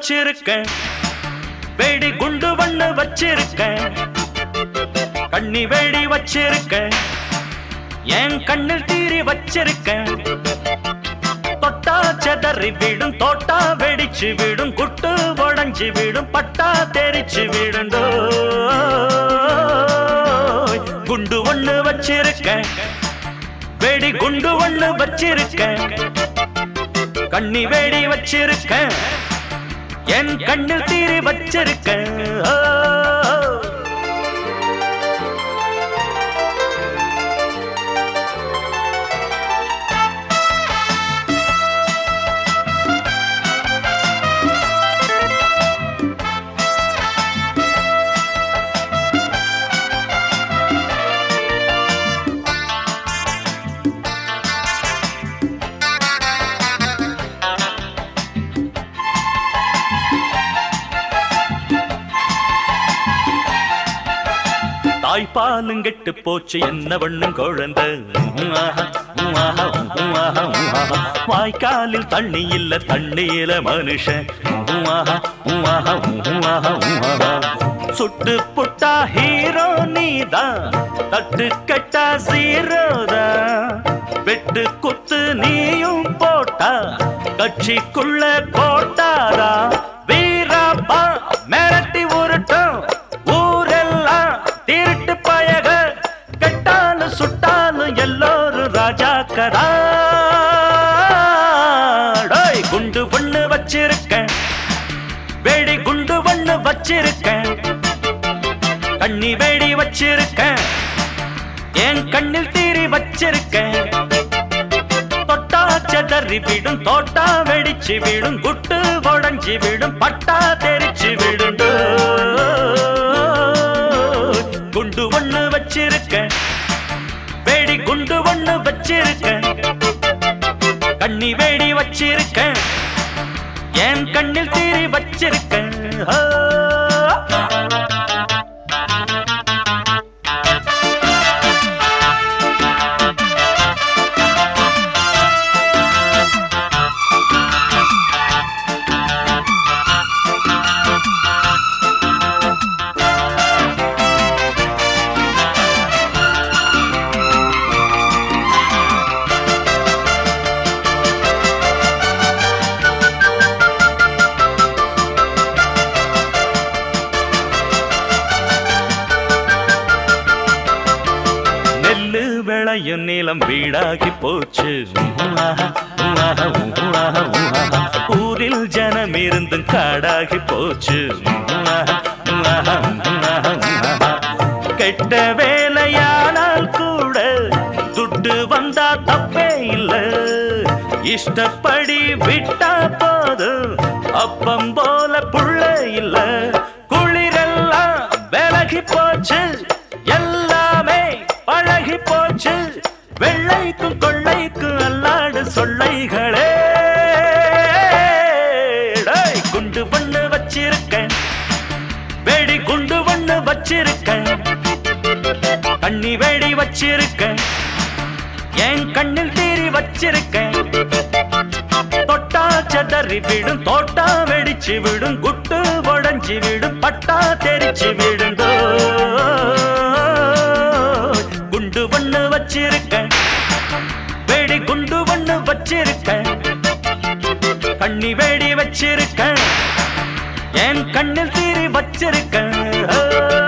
வச்சிருக்கேன், வெடி குண்டு ஒண்ணு வச்சிருக்கேன், கண்ணி வெடி வச்சிருக்கேன், என் கண்ணில் தீரி வச்சிருக்கேன். தொட்டா செதறி விடும், தோட்டா வெடிச்சு விடும், குட்டு உடஞ்சி விடும், பட்டா தெரிச்சு விடுண்டோ. குண்டு ஒண்ணு வச்சிருக்கேன், வெடி குண்டு ஒண்ணு வச்சிருக்கேன், கண்ணி வெடி வச்சிருக்கேன், என் கண்ணில் தீரி வச்சிருக்கேன். தாய்ப்பாலும் கெட்டு போச்சு, என்ன பண்ணும் குழந்தை? வாய்க்காலில் தண்ணி இல்ல, தண்ணீர மனுஷன். சுட்டு புட்டா ஹீரோ நீதான், தட்டு கட்டா ஜீரோதான், வெட்டு குத்து நீயும் போட்டா கட்சிக்குள்ள கோட்டாரா. வீராப்பா மிரட்டி உருட்டும், ஊரெல்லாம் திருட்டு பயக, கெட்டாலும் சுட்டாலும் எல்லோரும் ராஜாக்கரா. குண்டு ஒண்ணு வச்சிருக்கேன், வெடி குண்டு ஒண்ணு வச்சிருக்கேன், கண்ணி வெடி வச்சிருக்கேன், என் கண்ணில் தீரி வச்சிருக்கேன். தொட்டா செதறி விடும், தோட்டா வெடிச்சு விடும், குட்டு உடஞ்சி விடும், பட்டா தெரிச்சு விடுண்டு. குண்டு ஒண்ணு வச்சிருக்கேன், வெடி குண்டு ஒண்ணு வச்சிருக்கேன், கண்ணி வெடி வச்சிருக்கேன், என் கண்ணில் தீரி வச்சிருக்கேன். விளையும் நிலம் வீடாகி போச்சு, ஊரில் ஜனம் இருந்தும் காடாகி போச்சு. கெட்ட வேலையானால் கூட துட்டு வந்தா தப்பே இல்ல, இஷ்டப்படி விட்டா போதும், அப்பம் போல புள்ள இல்ல. குளிரெல்லாம் விலகி போச்சு, எல்லாமே பழகி போச்சு, வெள்ளைக்கும் கொள்ளைக்கும் அல்லாடு சொல்லைகளே. குண்டு ஒண்ணு வச்சிருக்கேன், வெடி குண்டு ஒண்ணு வச்சிருக்கேன், கண்ணி வெடி வச்சிருக்கேன், என் கண்ணில் தீரி வச்சிருக்கேன். தொட்டா செதறி விடும், தோட்டா வெடிச்சு விடும், குட்டு உடஞ்சி விடும், பட்டா தெரிச்சு விடுண்டோ. குண்டு ஒண்ணு வச்சிருக்கேன், வெடி குண்டு ஒண்ணு வச்சிருக்கேன், கண்ணி வெடி வச்சிருக்கேன், என் கண்ணில் தீரி வச்சிருக்கேன்.